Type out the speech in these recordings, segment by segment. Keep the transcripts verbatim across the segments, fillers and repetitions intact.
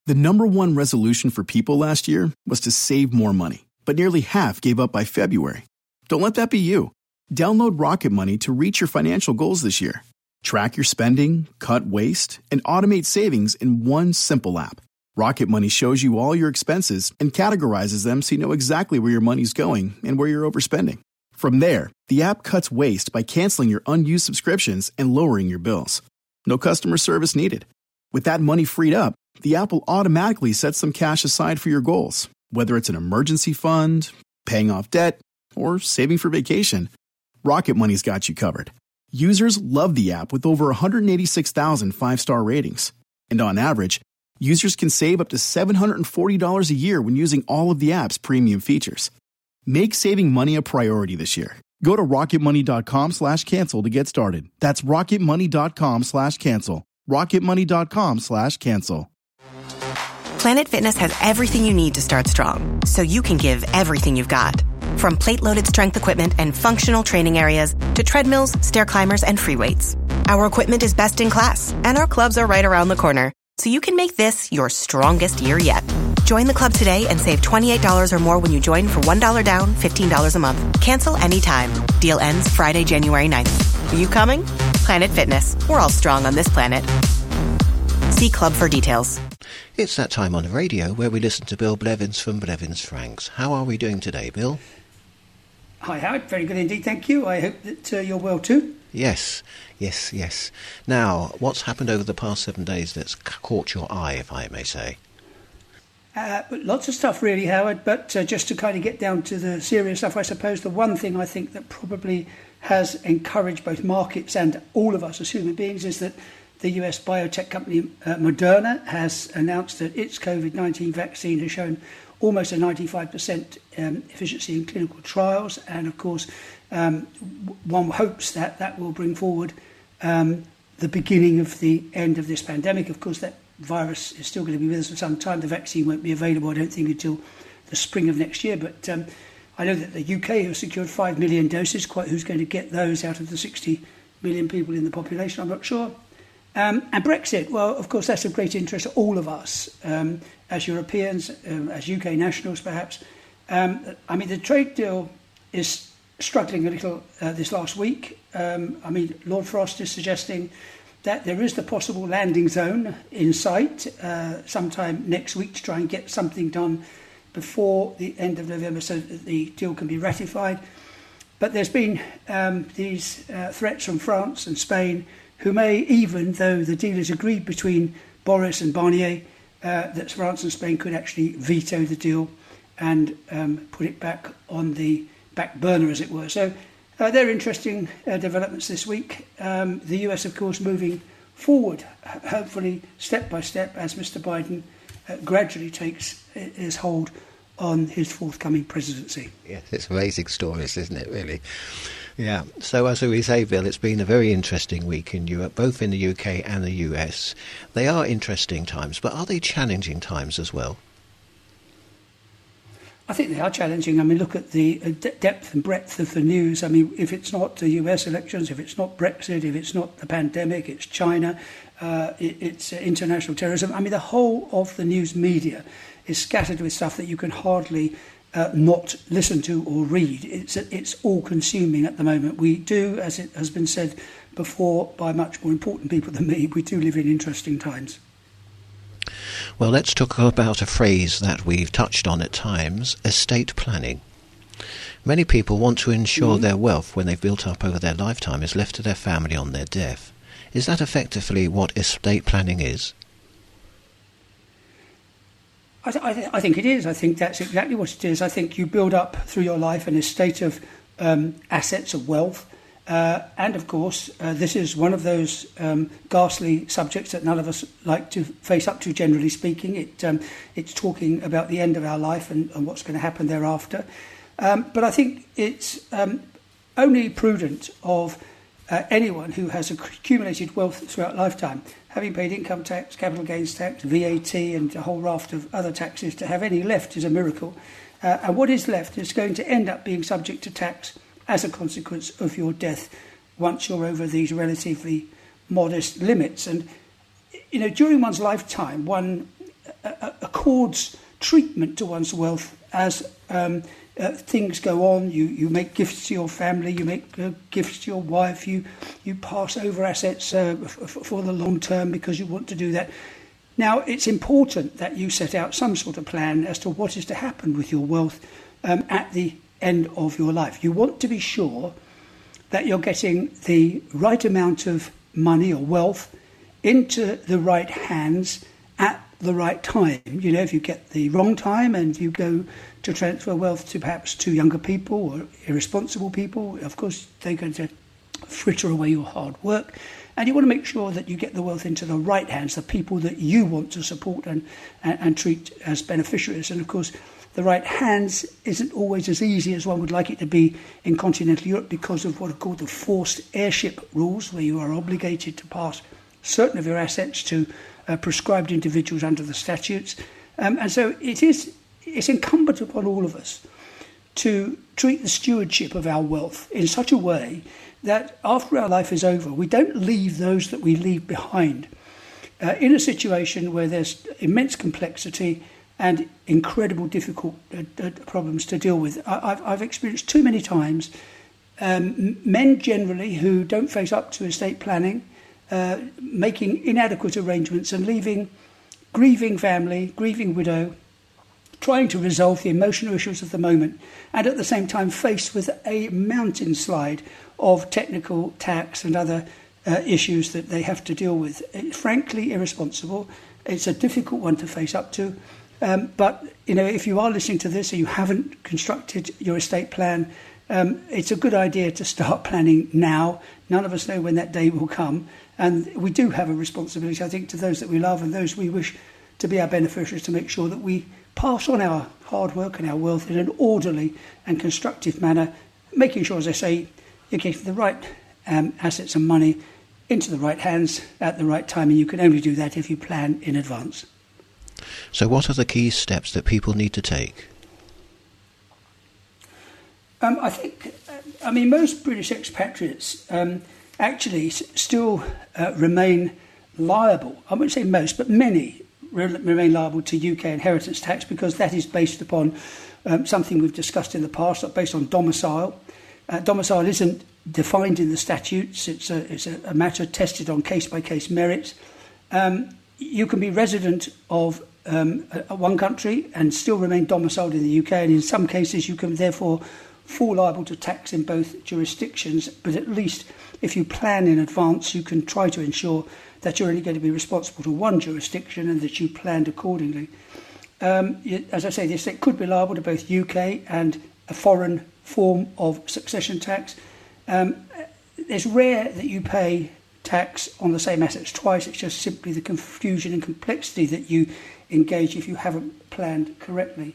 The number one resolution for people last year was to save more money, but nearly half gave up by February. Don't let that be you. Download Rocket Money to reach your financial goals this year. Track your spending, cut waste, and automate savings in one simple app. Rocket Money shows you all your expenses and categorizes them so you know exactly where your money's going and where you're overspending. From there, the app cuts waste by canceling your unused subscriptions and lowering your bills. No customer service needed. With that money freed up, the app will automatically set some cash aside for your goals, whether it's an emergency fund, paying off debt, or saving for vacation. Rocket Money's got you covered. Users love the app with over one hundred eighty-six thousand five-star ratings. And on average, users can save up to seven hundred forty dollars a year when using all of the app's premium features. Make saving money a priority this year. Go to rocketmoney.com slash cancel to get started. That's rocketmoney.com slash cancel. rocketmoney.com slash cancel. Planet Fitness has everything you need to start strong, so you can give everything you've got. From plate-loaded strength equipment and functional training areas to treadmills, stair climbers, and free weights. Our equipment is best in class, and our clubs are right around the corner, so you can make this your strongest year yet. Join the club today and save twenty-eight dollars or more when you join for one dollar down, fifteen dollars a month. Cancel anytime. Deal ends Friday, January ninth. Are you coming? Planet Fitness. We're all strong on this planet. See club for details. It's that time on the radio where we listen to Bill Blevins from Blevins Franks. How are we doing today, Bill? Hi, Howard. Very good indeed, thank you. I hope that uh, you're well too. Yes, yes, yes. Now, what's happened over the past seven days that's caught your eye, if I may say? Uh, but lots of stuff really, Howard, but uh, just to kind of get down to the serious stuff, I suppose the one thing I think that probably has encouraged both markets and all of us as human beings is that the U S biotech company uh, Moderna has announced that its COVID nineteen vaccine has shown almost a ninety-five percent um, efficiency in clinical trials. And of course, um, one hopes that that will bring forward um, the beginning of the end of this pandemic. Of course, that virus is still going to be with us for some time. The vaccine won't be available, I don't think, until the spring of next year. But um, I know that the U K has secured five million doses. Quite who's going to get those out of the sixty million people in the population, I'm not sure. Um, and Brexit, well, of course, that's of great interest to all of us, um, as Europeans, um, as U K nationals, perhaps. Um, I mean, the trade deal is struggling a little uh, this last week. Um, I mean, Lord Frost is suggesting that there is the possible landing zone in sight uh, sometime next week to try and get something done before the end of November so that the deal can be ratified. But there's been um, these uh, threats from France and Spain, who may, even though the deal is agreed between Boris and Barnier, uh, that France and Spain could actually veto the deal and um, put it back on the back burner, as it were. So uh, they're interesting uh, developments this week. Um, the U S, of course, moving forward, hopefully step by step, as Mister Biden uh, gradually takes his hold on his forthcoming presidency. Yes, it's amazing stories, isn't it, really? Yeah, so as we say, Bill, it's been a very interesting week in Europe, both in the U K and the U S. They are interesting times, but are they challenging times as well? I think they are challenging. I mean, look at the depth and breadth of the news. I mean, if it's not the U S elections, if it's not Brexit, if it's not the pandemic, it's China, uh, it, it's international terrorism. I mean, the whole of the news media is scattered with stuff that you can hardly Uh, not listen to or read. It's it's all consuming at the moment. We do, as it has been said before by much more important people than me, we do live in interesting times. Well, let's talk about a phrase that we've touched on at times, estate planning. Many people want to ensure mm-hmm. their wealth when they've built up over their lifetime is left to their family on their death. Is that effectively what estate planning is? I, th- I, th- I think it is. I think that's exactly what it is. I think you build up through your life an estate of um, assets, of wealth. Uh, and, of course, uh, this is one of those um, ghastly subjects that none of us like to face up to, generally speaking. It, um, it's talking about the end of our life and, and what's going to happen thereafter. Um, but I think it's um, only prudent of uh, anyone who has accumulated wealth throughout lifetime, having paid income tax, capital gains tax, V A T and a whole raft of other taxes, to have any left is a miracle. Uh, and what is left is going to end up being subject to tax as a consequence of your death once you're over these relatively modest limits. And, you know, during one's lifetime, one uh, accords treatment to one's wealth as um, uh, things go on. You, you make gifts to your family, you make uh, gifts to your wife, you, you pass over assets uh, f- for the long term because you want to do that. Now, it's important that you set out some sort of plan as to what is to happen with your wealth um, at the end of your life. You want to be sure that you're getting the right amount of money or wealth into the right hands at the right time. You know, if you get the wrong time and you go to transfer wealth to perhaps to younger people or irresponsible people, of course, they're going to fritter away your hard work. And you want to make sure that you get the wealth into the right hands, the people that you want to support and, and, and treat as beneficiaries. And of course, the right hands isn't always as easy as one would like it to be in continental Europe because of what are called the forced heirship rules, where you are obligated to pass certain of your assets to uh, prescribed individuals under the statutes. Um, and so it is it's incumbent upon all of us to treat the stewardship of our wealth in such a way that after our life is over, we don't leave those that we leave behind uh, in a situation where there's immense complexity and incredible difficult uh, uh, problems to deal with. I, I've, I've experienced too many times um, men generally who don't face up to estate planning, uh, making inadequate arrangements and leaving grieving family, grieving widow, trying to resolve the emotional issues of the moment, and at the same time faced with a mountain slide of technical tax and other uh, issues that they have to deal with. It's frankly irresponsible. It's a difficult one to face up to. Um, but, you know, if you are listening to this and you haven't constructed your estate plan, um, it's a good idea to start planning now. None of us know when that day will come. And we do have a responsibility, I think, to those that we love and those we wish to be our beneficiaries, to make sure that we pass on our hard work and our wealth in an orderly and constructive manner, making sure, as I say, you're getting the right um, assets and money into the right hands at the right time. And you can only do that if you plan in advance. So what are the key steps that people need to take? Um, I think, I mean, most British expatriates um, actually s- still uh, remain liable. I wouldn't say most, but many re- remain liable to U K inheritance tax because that is based upon um, something we've discussed in the past, based on domicile. Uh, domicile isn't defined in the statutes. It's a, it's a, a matter tested on case-by-case merits. Um, you can be resident of um, a, one country and still remain domiciled in the U K, and in some cases you can therefore fall liable to tax in both jurisdictions, but at least if you plan in advance, you can try to ensure that you're only going to be responsible to one jurisdiction and that you planned accordingly. Um, as I say, the estate could be liable to both U K and a foreign form of succession tax. Um, it's rare that you pay tax on the same assets twice. It's just simply the confusion and complexity that you engage if you haven't planned correctly.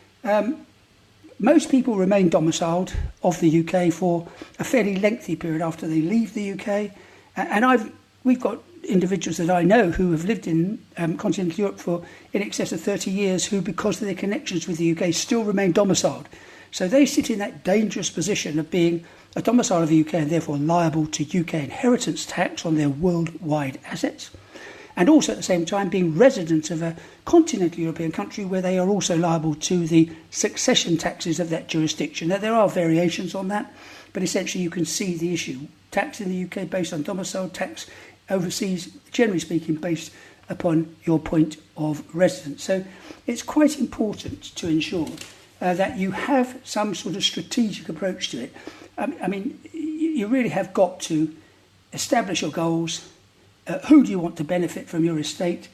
Um, most people remain domiciled of the U K for a fairly lengthy period after they leave the U K. And I've we've got individuals that I know who have lived in um, continental Europe for in excess of thirty years who, because of their connections with the U K, still remain domiciled. So they sit in that dangerous position of being a domicile of the U K and therefore liable to U K inheritance tax on their worldwide assets, and also at the same time being residents of a continental European country where they are also liable to the succession taxes of that jurisdiction. Now, there are variations on that, but essentially you can see the issue. Tax in the U K based on domicile, tax overseas, generally speaking, based upon your point of residence. So it's quite important to ensure uh, that you have some sort of strategic approach to it. Um, I mean, you really have got to establish your goals. Uh, who do you want to benefit from your estate?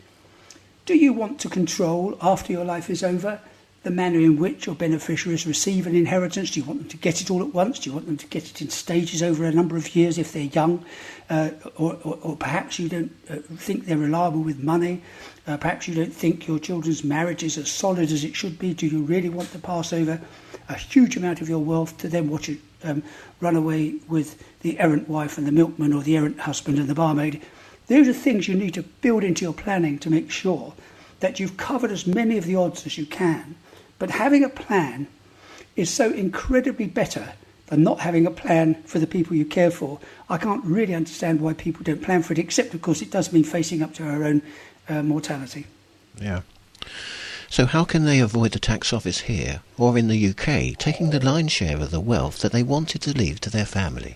Do you want to control, after your life is over, the manner in which your beneficiaries receive an inheritance? Do you want them to get it all at once? Do you want them to get it in stages over a number of years if they're young? Uh, or, or, or perhaps you don't uh, think they're reliable with money. Uh, perhaps you don't think your children's marriage is as solid as it should be. Do you really want to pass over a huge amount of your wealth to then watch it um, run away with the errant wife and the milkman, or the errant husband and the barmaid? Those are things you need to build into your planning to make sure that you've covered as many of the odds as you can. But having a plan is so incredibly better than not having a plan for the people you care for. I can't really understand why people don't plan for it, except, of course, it does mean facing up to our own uh, mortality. Yeah. So how can they avoid the tax office here, or in the U K, taking the lion's share of the wealth that they wanted to leave to their family?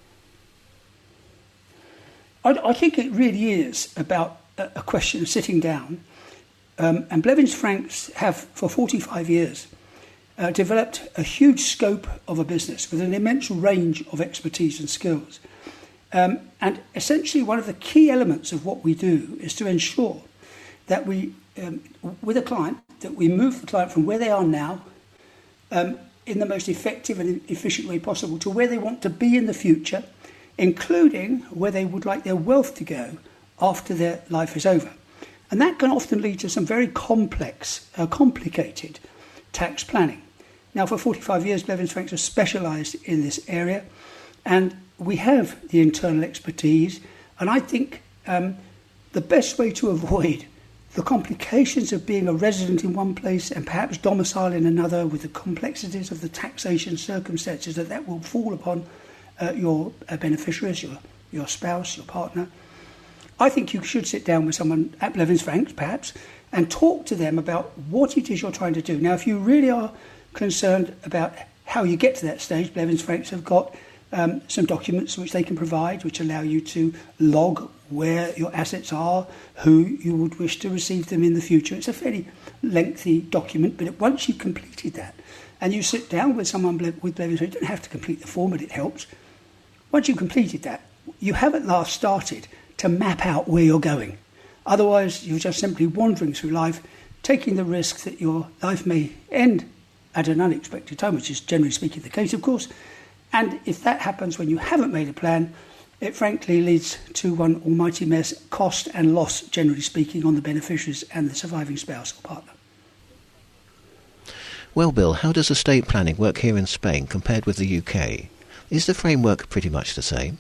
I, I think it really is about a, a question of sitting down. Um, and Blevins Franks have, for forty-five years, uh, developed a huge scope of a business with an immense range of expertise and skills. Um, and essentially one of the key elements of what we do is to ensure that we, um, with a client, that we move the client from where they are now um, in the most effective and efficient way possible to where they want to be in the future, including where they would like their wealth to go after their life is over. And that can often lead to some very complex, uh, complicated tax planning. Now, for forty-five years, Blevins Franks have specialised in this area, and we have the internal expertise. And I think um, the best way to avoid the complications of being a resident in one place and perhaps domicile in another, with the complexities of the taxation circumstances that that will fall upon uh, your uh, beneficiaries, your, your spouse, your partner, I think you should sit down with someone at Blevins Franks, perhaps, and talk to them about what it is you're trying to do. Now, if you really are concerned about how you get to that stage, Blevins Franks have got um, some documents which they can provide, which allow you to log where your assets are, who you would wish to receive them in the future. It's a fairly lengthy document, but once you've completed that, and you sit down with someone with Blevins Franks, you don't have to complete the form, but it helps. Once you've completed that, you have at last started to map out where you're going. Otherwise, you're just simply wandering through life, taking the risk that your life may end at an unexpected time, which is generally speaking the case, of course. And if that happens when you haven't made a plan, it frankly leads to one almighty mess, cost and loss, generally speaking, on the beneficiaries and the surviving spouse or partner. Well, Bill, how does estate planning work here in Spain compared with the U K? Is the framework pretty much the same?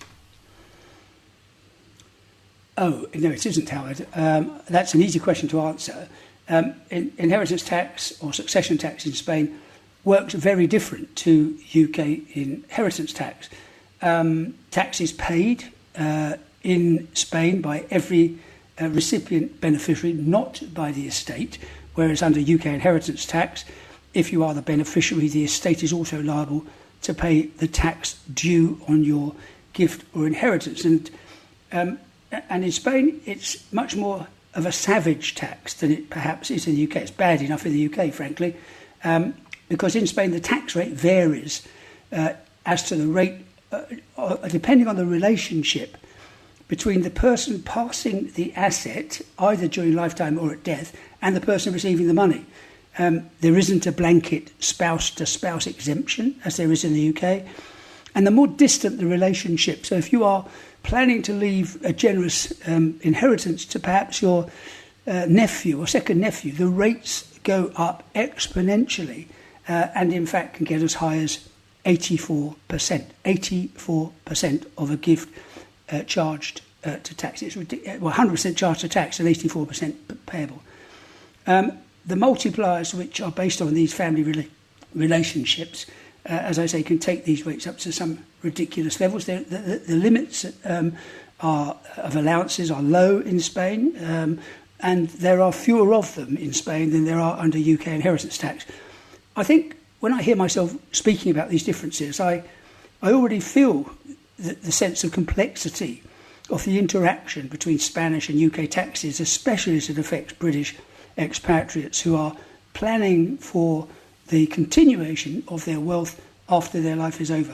Oh, no, it isn't, Howard. Um, that's an easy question to answer. Um, in, inheritance tax or succession tax in Spain works very different to U K inheritance tax. Um, tax is paid uh, in Spain by every uh, recipient beneficiary, not by the estate, whereas under U K inheritance tax, if you are the beneficiary, the estate is also liable to pay the tax due on your gift or inheritance. And um, And in Spain, it's much more of a savage tax than it perhaps is in the U K. It's bad enough in the U K, frankly, um, because in Spain the tax rate varies uh, as to the rate, uh, uh, depending on the relationship between the person passing the asset, either during lifetime or at death, and the person receiving the money. Um, there isn't a blanket spouse-to-spouse exemption, as there is in the U K. And the more distant the relationship, so if you are planning to leave a generous um, inheritance to perhaps your uh, nephew or second nephew, the rates go up exponentially uh, and in fact can get as high as eighty-four percent. eighty-four percent of a gift uh, charged uh, to tax. It's ridiculous. Well, one hundred percent charged to tax and eighty-four percent payable. Um, the multipliers which are based on these family rela- relationships Uh, as I say, can take these rates up to some ridiculous levels. The, the, the limits um, are, of allowances are low in Spain, um, and there are fewer of them in Spain than there are under U K inheritance tax. I think when I hear myself speaking about these differences, I, I already feel the, the sense of complexity of the interaction between Spanish and U K taxes, especially as it affects British expatriates who are planning for the continuation of their wealth after their life is over.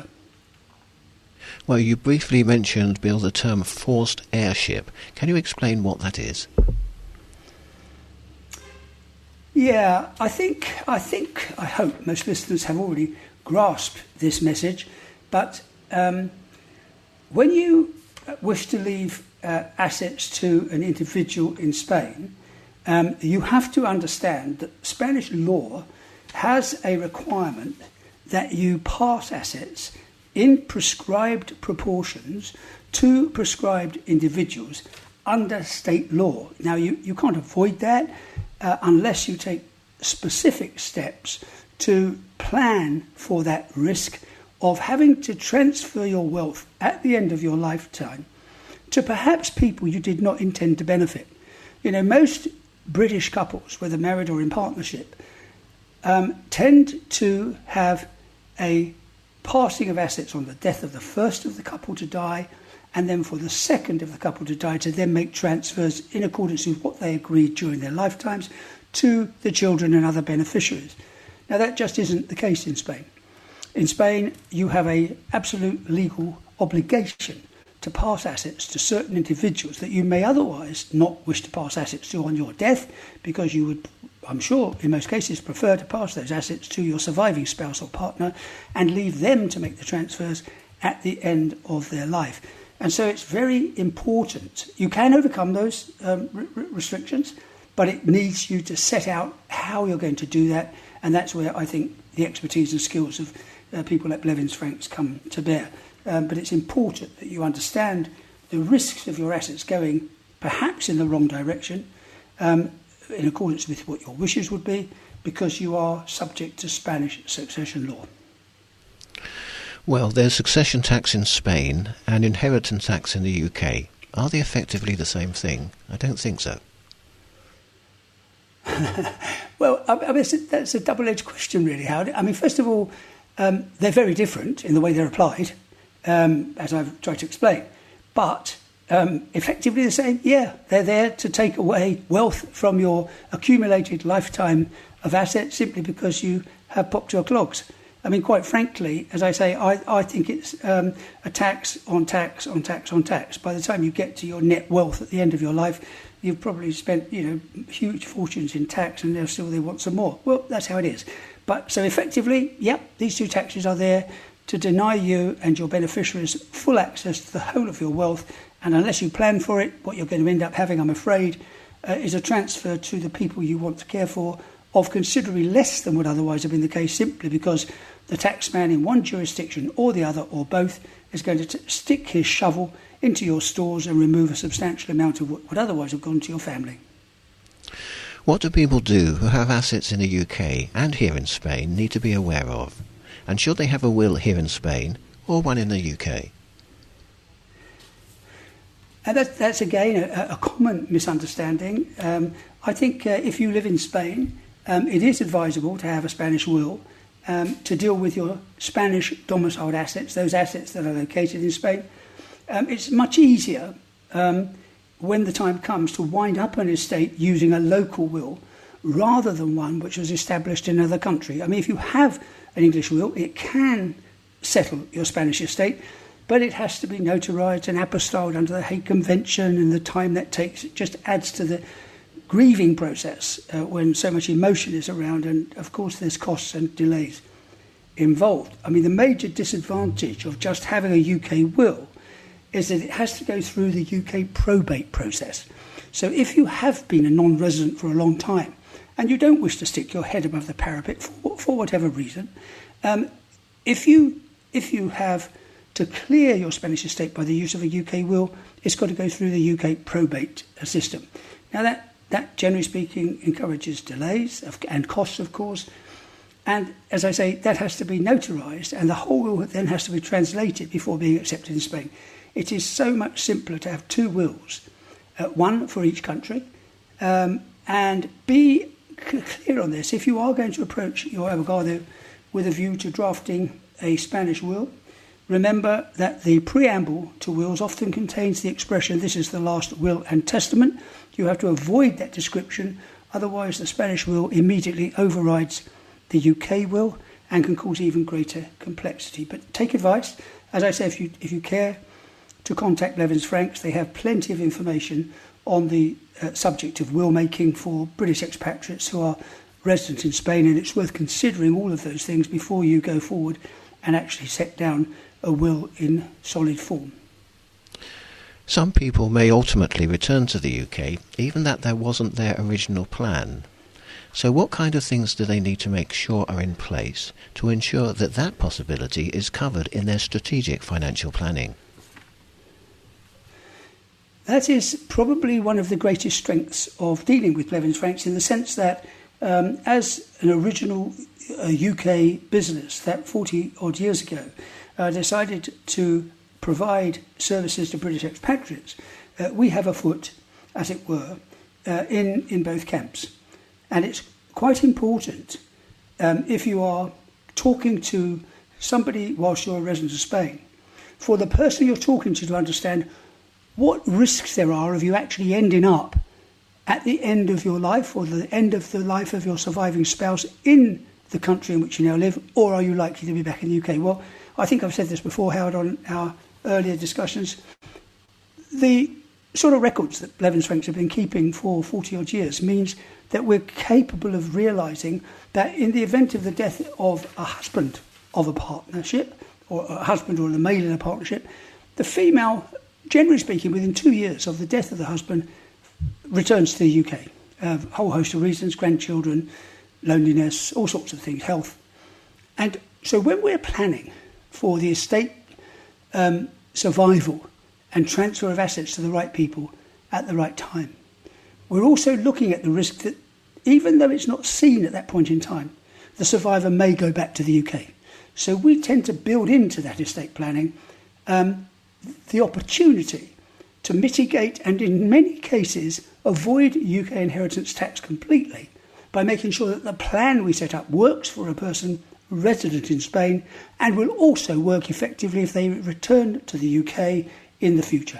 Well, you briefly mentioned, Bill, the term forced heirship. Can you explain what that is? Yeah, I think, I think, I hope most listeners have already grasped this message, but um, when you wish to leave uh, assets to an individual in Spain, um, you have to understand that Spanish law has a requirement that you pass assets in prescribed proportions to prescribed individuals under state law. Now, you, you can't avoid that uh, unless you take specific steps to plan for that risk of having to transfer your wealth at the end of your lifetime to perhaps people you did not intend to benefit. You know, most British couples, whether married or in partnership, um, tend to have a passing of assets on the death of the first of the couple to die, and then for the second of the couple to die to then make transfers in accordance with what they agreed during their lifetimes to the children and other beneficiaries. Now, that just isn't the case in Spain. In Spain, you have an absolute legal obligation to pass assets to certain individuals that you may otherwise not wish to pass assets to on your death, because you would, I'm sure, in most cases, prefer to pass those assets to your surviving spouse or partner and leave them to make the transfers at the end of their life. And so it's very important. You can overcome those um, r- restrictions, but it needs you to set out how you're going to do that, and that's where I think the expertise and skills of uh, people like Blevins Franks come to bear. Um, but it's important that you understand the risks of your assets going perhaps in the wrong direction, um, in accordance with what your wishes would be, because you are subject to Spanish succession law. Well, there's succession tax in Spain and inheritance tax in the U K. Are they effectively the same thing? I don't think so. Well, I mean, that's a double-edged question, really, Howard. I mean, first of all, um, they're very different in the way they're applied, um, as I've tried to explain. But um, effectively the same, yeah, they're there to take away wealth from your accumulated lifetime of assets simply because you have popped your clogs. I mean, quite frankly, as I say, I, I think it's um, a tax on tax on tax on tax. By the time you get to your net wealth at the end of your life, you've probably spent, you know, huge fortunes in tax, and they're still they want some more. Well, that's how it is. But so effectively, yep, these two taxes are there to deny you and your beneficiaries full access to the whole of your wealth. And unless you plan for it, what you're going to end up having, I'm afraid, uh, is a transfer to the people you want to care for of considerably less than would otherwise have been the case, simply because the taxman in one jurisdiction or the other or both is going to t- stick his shovel into your stores and remove a substantial amount of what would otherwise have gone to your family. What do people do who have assets in the U K and here in Spain need to be aware of? And should they have a will here in Spain or one in the U K? And that, that's, again, a, a common misunderstanding. Um, I think uh, if you live in Spain, um, it is advisable to have a Spanish will um, to deal with your Spanish domiciled assets, those assets that are located in Spain. Um, it's much easier um, when the time comes to wind up an estate using a local will rather than one which was established in another country. I mean, if you have an English will, it can settle your Spanish estate, but it has to be notarized and apostilled under the Hague Convention, and the time that takes it just adds to the grieving process uh, when so much emotion is around, and of course there's costs and delays involved. I mean, the major disadvantage of just having a U K will is that it has to go through the U K probate process. So if you have been a non-resident for a long time and you don't wish to stick your head above the parapet for, for whatever reason, um, if you if you have to clear your Spanish estate by the use of a U K will, it's got to go through the U K probate system. Now that, that generally speaking encourages delays and costs, of course, and as I say, that has to be notarized, and the whole will then has to be translated before being accepted in Spain. It is so much simpler to have two wills, uh, one for each country, um, and be c- clear on this. If you are going to approach your abogado with a view to drafting a Spanish will, remember that the preamble to wills often contains the expression, "This is the last will and testament." You have to avoid that description, otherwise the Spanish will immediately overrides the U K will and can cause even greater complexity. But take advice. As I say, if you if you care to contact Blevins Franks, they have plenty of information on the uh, subject of will making for British expatriates who are resident in Spain, and it's worth considering all of those things before you go forward and actually set down a will in solid form. Some people may ultimately return to the U K, even that there wasn't their original plan. So what kind of things do they need to make sure are in place to ensure that that possibility is covered in their strategic financial planning? That is probably one of the greatest strengths of dealing with Blevins Franks, in the sense that um, as an original uh, U K business that forty odd years ago uh, decided to provide services to British expatriates, uh, we have afoot, as it were, uh, in, in both camps. And it's quite important um, if you are talking to somebody whilst you're a resident of Spain, for the person you're talking to to understand what risks there are of you actually ending up at the end of your life or the end of the life of your surviving spouse in the country in which you now live, or are you likely to be back in the U K? Well, I think I've said this before, Howard, on our earlier discussions. The sort of records that Blevins Franks have been keeping for forty-odd years means that we're capable of realising that in the event of the death of a husband of a partnership, or a husband or a male in a partnership, the female, generally speaking, within two years of the death of the husband, returns to the U K. Uh, a whole host of reasons, grandchildren, loneliness, all sorts of things, health. And so when we're planning for the estate um, survival and transfer of assets to the right people at the right time, we're also looking at the risk that even though it's not seen at that point in time, the survivor may go back to the U K. So we tend to build into that estate planning um, the opportunity to mitigate and in many cases avoid U K inheritance tax completely by making sure that the plan we set up works for a person resident in Spain and will also work effectively if they return to the U K in the future.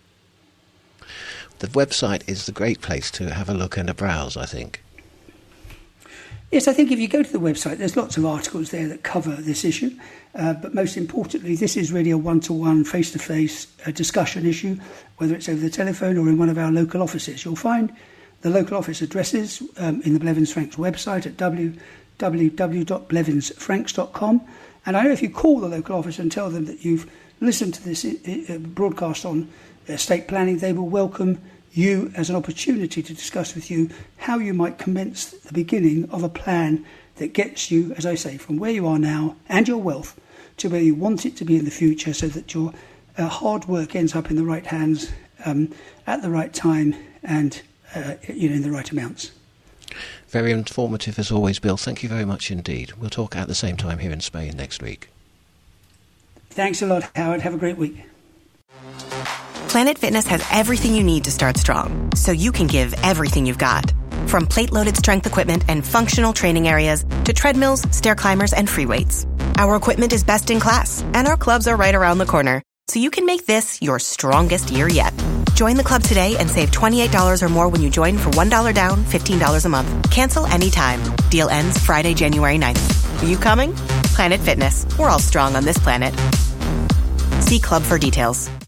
The website is the great place to have a look and a browse, I think. Yes, I think if you go to the website, there's lots of articles there that cover this issue. Uh, but most importantly, this is really a one-to-one, face-to-face uh, discussion issue, whether it's over the telephone or in one of our local offices. You'll find the local office addresses um, in the Blevins Franks website at w w w dot blevins franks dot com. And I know if you call the local office and tell them that you've listened to this uh, broadcast on estate planning, they will welcome you as an opportunity to discuss with you how you might commence the beginning of a plan that gets you, as I say, from where you are now and your wealth to where you want it to be in the future, so that your uh, hard work ends up in the right hands um, at the right time and uh, you know, in the right amounts. Very informative as always, Bill. Thank you very much indeed. We'll talk at the same time here in Spain next week. Thanks a lot, Howard. Have a great week. Planet Fitness has everything you need to start strong, so you can give everything you've got. From plate-loaded strength equipment and functional training areas to treadmills, stair climbers, and free weights. Our equipment is best in class, and our clubs are right around the corner, so you can make this your strongest year yet. Join the club today and save twenty-eight dollars or more when you join for one dollar down, fifteen dollars a month. Cancel anytime. Deal ends Friday, January ninth. Are you coming? Planet Fitness. We're all strong on this planet. See club for details.